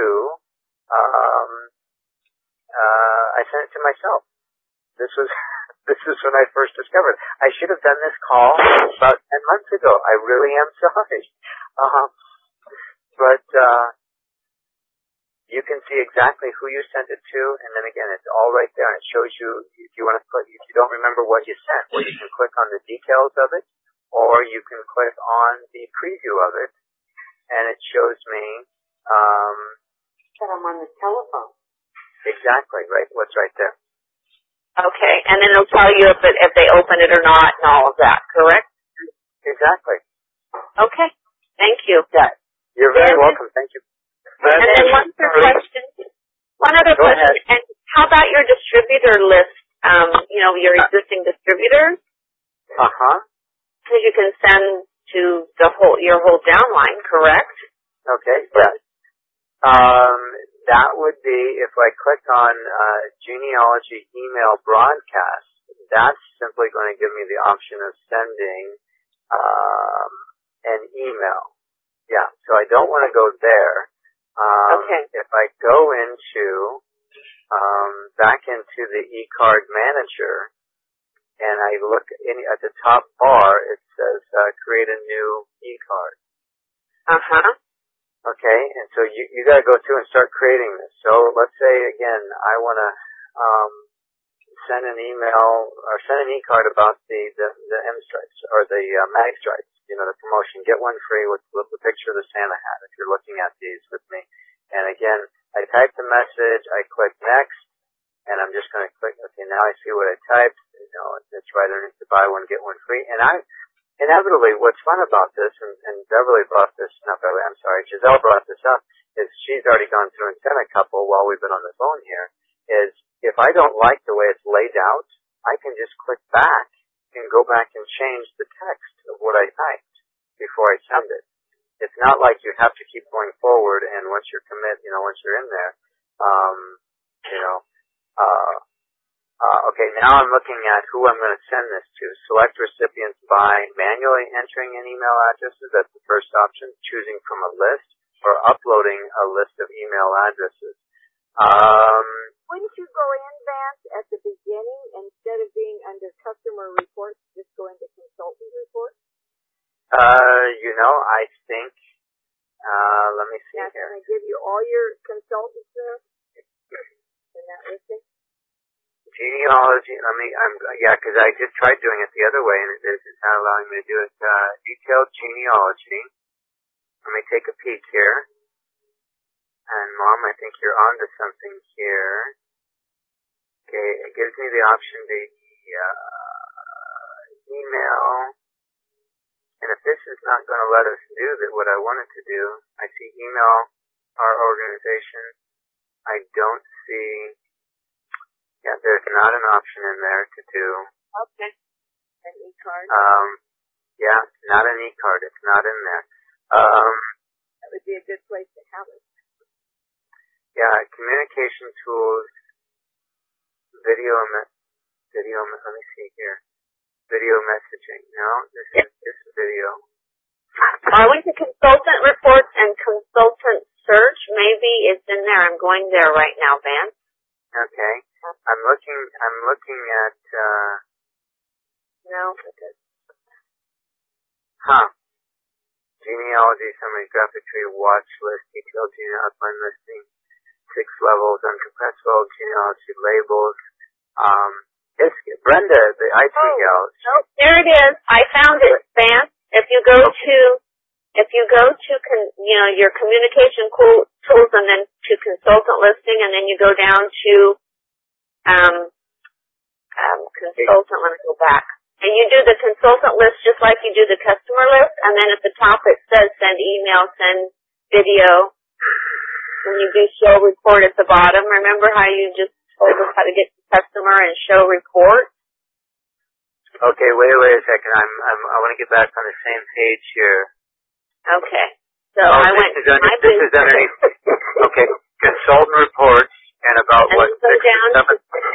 I sent it to myself. This is when I first discovered. I should have done this call about 10 months ago. I really am sorry. But you can see exactly who you sent it to, and then again, it's all right there, and it shows you, if you don't remember what you sent, well, you can click on the details of it, or you can click on the preview of it, and it shows me, that I'm on the telephone. Exactly, right, what's right there. Okay, and then it'll tell you if they open it or not and all of that, correct? Exactly. Okay, thank you. Yeah, you're very welcome, thank you. And then one other question. Go ahead. And how about your distributor list, your existing distributors? Because you can send to your whole downline, correct? Okay, yes. That would be, if I click on genealogy email broadcast, that's simply going to give me the option of sending an email. Yeah, so I don't want to go there. Okay. If I go into, back into the eCard manager, and I look at the top bar, it says create a new eCard. Okay, and so you got to go through and start creating this. So let's say again, I want to send an email or send an e-card about the M stripes or the mag stripes. The promotion, get one free with the picture of the Santa hat. If you're looking at these with me, and again, I type the message, I click next, and I'm just going to click. Okay, now I see what I typed. It's right underneath the buy one get one free, and inevitably, what's fun about this, and Giselle brought this up, is she's already gone through and sent a couple while we've been on the phone here, is if I don't like the way it's laid out, I can just click back and go back and change the text of what I typed before I send it. It's not like you have to keep going forward, and once you're once you're in there, okay, now I'm looking at who I'm going to send this to. Select recipients by manually entering an email addresses. That's the first option. Choosing from a list or uploading a list of email addresses. Wouldn't you go in, Vance, at the beginning instead of being under customer reports, just go into consultant reports? I think, let me see here. Can I give you all your consultants there in that listing? Genealogy, because I just tried doing it the other way, and it's not allowing me to do it. Detailed genealogy. Let me take a peek here. And Mom, I think you're onto something here. Okay, it gives me the option to email. And if this is not going to let us do what I wanted to do, I see email our organization. I don't see, there's not an option in there to do. Okay. An e-card? Not an e-card. It's not in there. That would be a good place to have it. Yeah, communication tools, video, let me see here. Video messaging. No, this is just video. I went to consultant reports and consultant search. Maybe it's in there. I'm going there right now, Vance. Okay. I'm looking at, No. Genealogy, summary, graphic tree, watch list, detailed genealogy outline listing, 6 levels, uncompressed level, genealogy labels. Brenda, the IT gal. There it is. I found it, Vance. If you go to your communication tools and then to consultant listing, and then you go down to consultant. Let me go back. And you do the consultant list just like you do the customer list, and then at the top it says send email, send video. When you do show report at the bottom, remember how you just told us how to get the customer and show report? Okay, wait a second. I want to get back on the same page here. Okay. So I went to my this is underneath. Okay, consultant reports and about and what? You go down to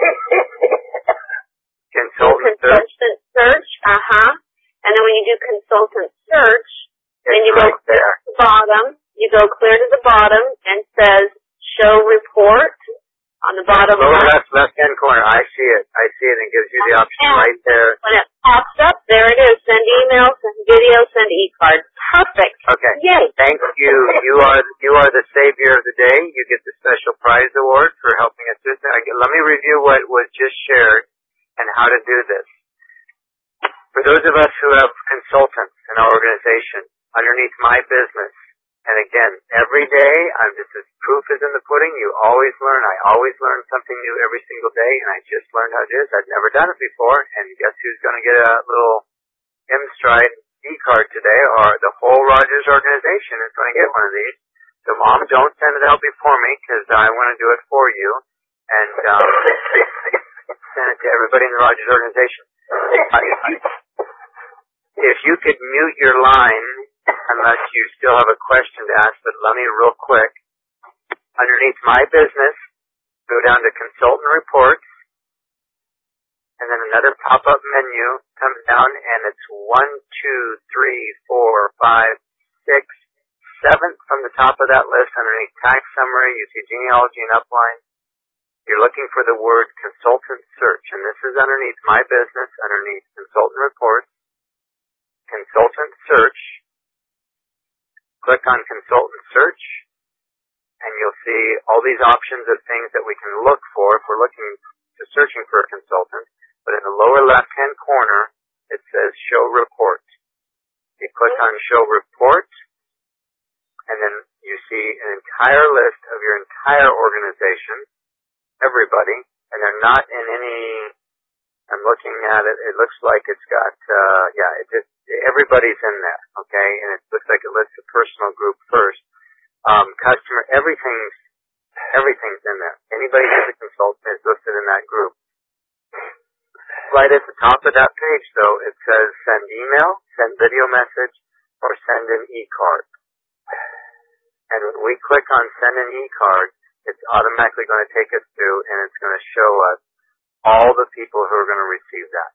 consultant search. And then when you do consultant search, then you go clear to the bottom. You go clear to the bottom and says show report on the bottom left hand corner. I see it. And it gives you the option right there. When it pops up, there it is. Send email, send video, send e-card. Perfect. Okay. Yay. Thank you. You are the savior of the day. You get the special prize award for helping us do this. Let me review what was just shared and how to do this. For those of us who have consultants in our organization, underneath my business, and again, every day, this is proof is in the pudding. You always learn. I always learn something new every single day, and I just learned how to do this. I'd never done it before, and guess who's going to get a little M-Stride e-card today, or the whole Rogers organization is going to get one of these. So, Mom, don't send it out before me, because I want to do it for you, and send it to everybody in the Rogers organization. if you could mute your line, unless you still have a question to ask, but let me real quick. Underneath my business, go down to consultant reports, and then another pop-up menu comes down, and it's 1, 2, 3, 4, 5, 6, 7th from the top of that list. Underneath tax summary, you see genealogy and upline. You're looking for the word consultant search, and this is underneath my business, underneath consultant reports, consultant search. Click on consultant search, and you'll see all these options of things that we can look for if we're searching for a consultant. But in the lower left-hand corner, it says show report. You click on show report, and then you see an entire list of your entire organization, everybody, and they're not in any, I'm looking at it, it looks like it's got, everybody's in there, okay, and it looks like it lists the personal group first. Customer, everything's in there. Anybody who's a consultant is listed in that group. Right at the top of that page, though, it says send email, send video message, or send an e-card. And when we click on send an e-card, it's automatically going to take us through, and it's going to show us all the people who are going to receive that.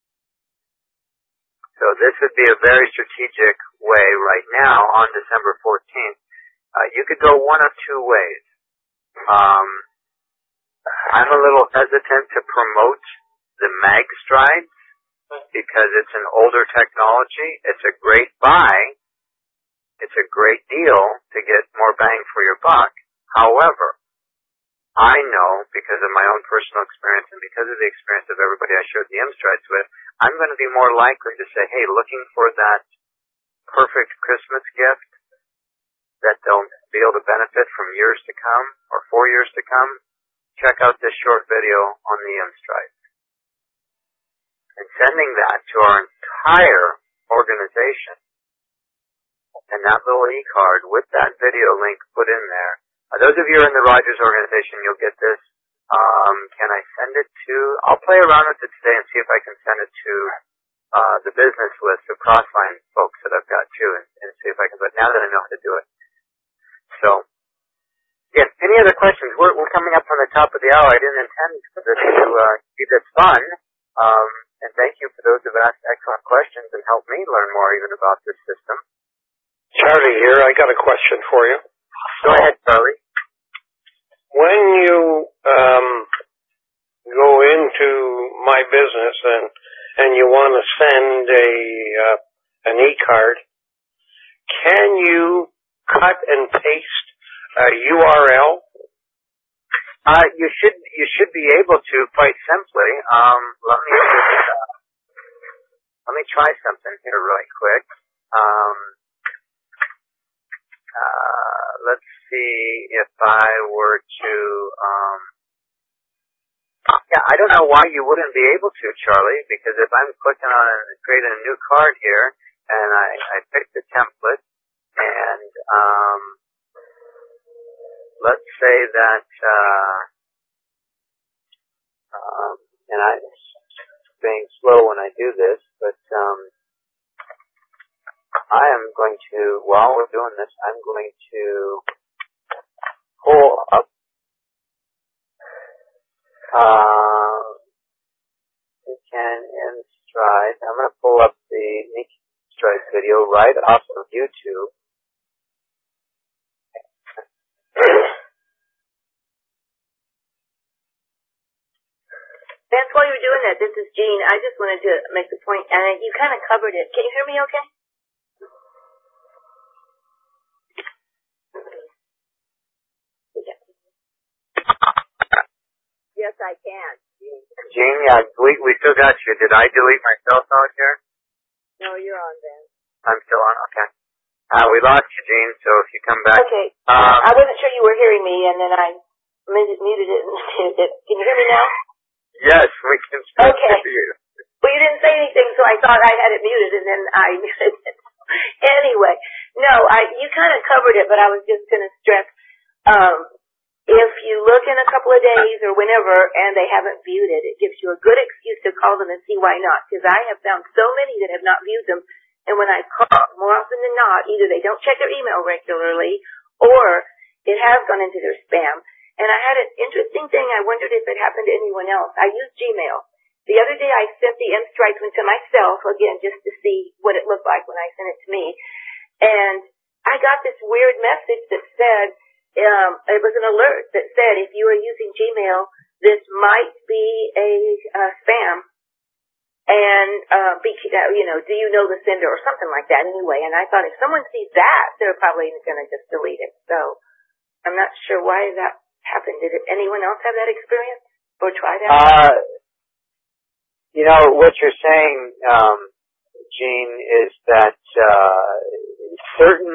So this would be a very strategic way right now on December 14th. You could go one of two ways. I'm a little hesitant to promote the MagStrides because it's an older technology. It's a great buy. It's a great deal to get more bang for your buck. However, I know because of my own personal experience and because of the experience of everybody I showed the MStrides with, I'm going to be more likely to say, hey, looking for that perfect Christmas gift that they'll be able to benefit from years to come or 4 years to come, check out this short video on the MStrides. And sending that to our entire organization and that little e-card with that video link put in there. Those of you who are in the Rogers organization, you'll get this. Can I send it to, I'll play around with it today and see if I can send it to the business list of Crossline folks that I've got too and see if I can, but now that I know how to do it. So, yeah, any other questions? We're coming up on the top of the hour. I didn't intend for this to be this fun. And thank you for those who have asked excellent questions and helped me learn more even about this system. Charlie here, I got a question for you. Go ahead, Charlie. When you go into my business and you want to send an e-card, can you cut and paste a URL? You should be able to quite simply. Let me try something here really quick. Let's see if I were to, I don't know why you wouldn't be able to, Charlie, because if I'm clicking on creating a new card here, and I pick the template, and, let's say that, and I'm being slow when I do this, but, I am going to, while we're doing this, I'm going to pull up, MStrides. I'm going to pull up the MStrides video right off of YouTube. Vance, while you're doing that, this is Jean. I just wanted to make the point, and you kind of covered it. Can you hear me okay? Yes, I can. Jean, yeah, we still got you. Did I delete myself out here? No, you're on, Ben. I'm still on, okay. We lost you, Jean, so if you come back. Okay. I wasn't sure you were hearing me, and then I muted it and muted it. Can you hear me now? Yes, we can still hear you. Well, you didn't say anything, so I thought I had it muted, and then I muted it. Anyway, no, you kind of covered it, but I was just going to stress, if you look in a couple of days or whenever and they haven't viewed it, it gives you a good excuse to call them and see why not. Because I have found so many that have not viewed them, and when I call, more often than not, either they don't check their email regularly or it has gone into their spam. And I had an interesting thing. I wondered if it happened to anyone else. I use Gmail. The other day I sent the M-Strike one to myself, again, just to see what it looked like when I sent it to me. And I got this weird message that said, it was an alert that said, if you are using Gmail, this might be a spam. And, do you know the sender or something like that anyway? And I thought if someone sees that, they're probably going to just delete it. So I'm not sure why that happened. Did anyone else have that experience or try that? What you're saying, Jean, is that certain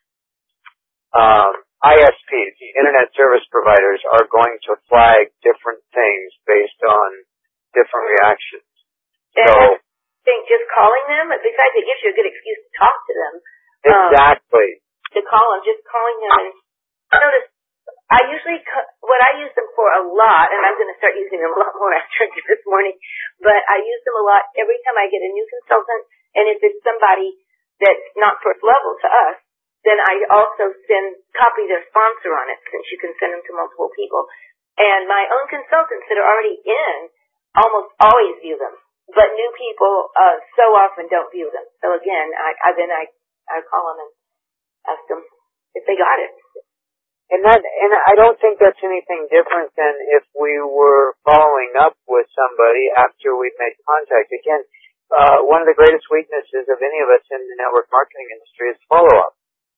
ISPs, the Internet Service Providers, are going to flag different things based on different reactions. And I think just calling them, besides it gives you a good excuse to talk to them. Exactly. To call them, just calling them. And I noticed, what I use them for a lot, and I'm going to start using them a lot more after this morning, but I use them a lot every time I get a new consultant, and if it's somebody that's not first level to us, then I also copy their sponsor on it, since you can send them to multiple people. And my own consultants that are already in almost always view them, but new people so often don't view them. So again, I call them and ask them if they got it. And I don't think that's anything different than if we were following up with somebody after we'd made contact. Again, one of the greatest weaknesses of any of us in the network marketing industry is follow-up.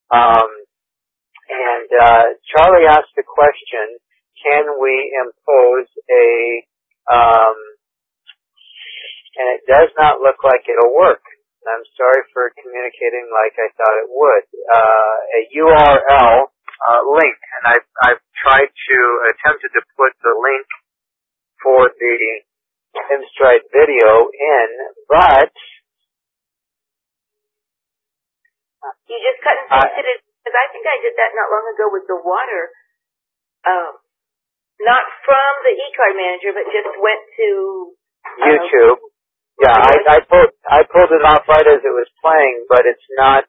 Charlie asked the question, can we impose and it does not look like it'll work. I'm sorry for communicating like I thought it would. A URL link, and I've tried to attempted to put the link for the M-Strike video in, but you just cut and pasted it, because I think I did that not long ago with the water, not from the eCard manager, but just went to YouTube. Yeah, I pulled it off right as it was playing, but it's not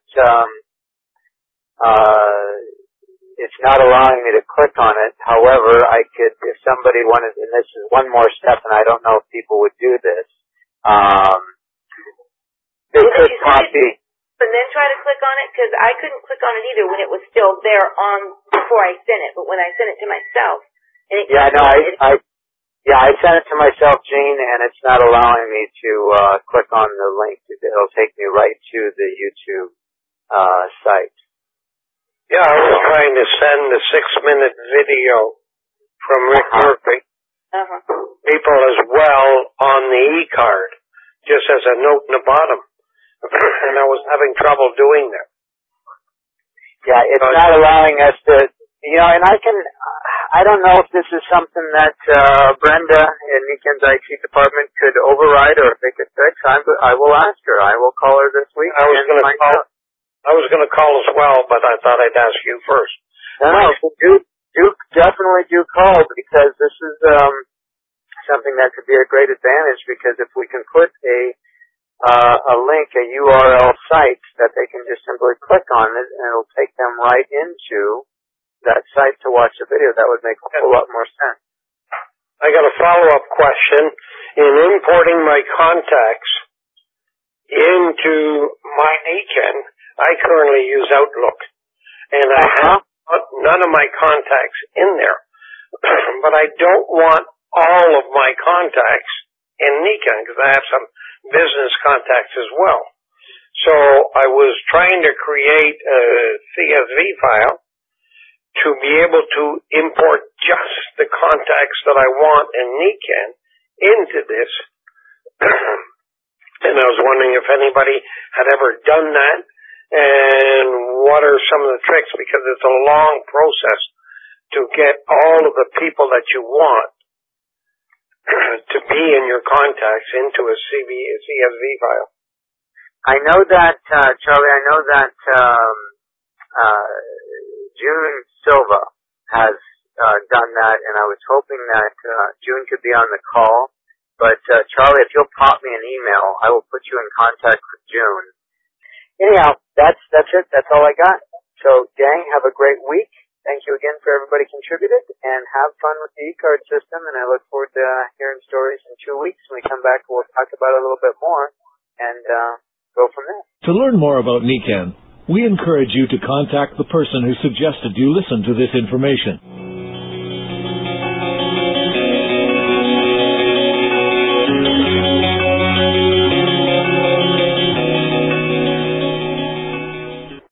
allowing me to click on it. However, I could, if somebody wanted, and this is one more step, and I don't know if people would do this, they could copy. And then try to click on it, because I couldn't click on it either when it was still there before I sent it, but when I sent it to myself. I sent it to myself, Jean, and it's not allowing me to click on the link. It'll take me right to the YouTube site. Yeah, I was trying to send a 6-minute video from Rick Murphy. People as well on the e-card, just as a note in the bottom. And I was having trouble doing that. Yeah, it's not allowing us to, and I don't know if this is something that Brenda in Niken's IT department could override or if they could fix. I will ask her. I will call her this week. I was going to call as well, but I thought I'd ask you first. No, definitely do call, because this is something that could be a great advantage, because if we can put a link, a URL site that they can just simply click on it, and it'll take them right into that site to watch the video, that would make a whole lot more sense. I got a follow-up question. In importing my contacts into my Niken, I currently use Outlook, and I have none of my contacts in there. But I don't want all of my contacts in Niken, because I have some business contacts as well. So I was trying to create a CSV file to be able to import just the contacts that I want in Niken into this. And I was wondering if anybody had ever done that, and what are some of the tricks, because it's a long process to get all of the people that you want to be in your contacts into a CSV file. I know that, Charlie, June Silva has done that, and I was hoping that June could be on the call. But Charlie, if you'll pop me an email, I will put you in contact with June. Anyhow, that's it. That's all I got. So, gang, have a great week. Thank you again for everybody contributed, and have fun with the e-card system, and I look forward to hearing stories in 2 weeks. When we come back, we'll talk about it a little bit more, and go from there. To learn more about NECANN, we encourage you to contact the person who suggested you listen to this information.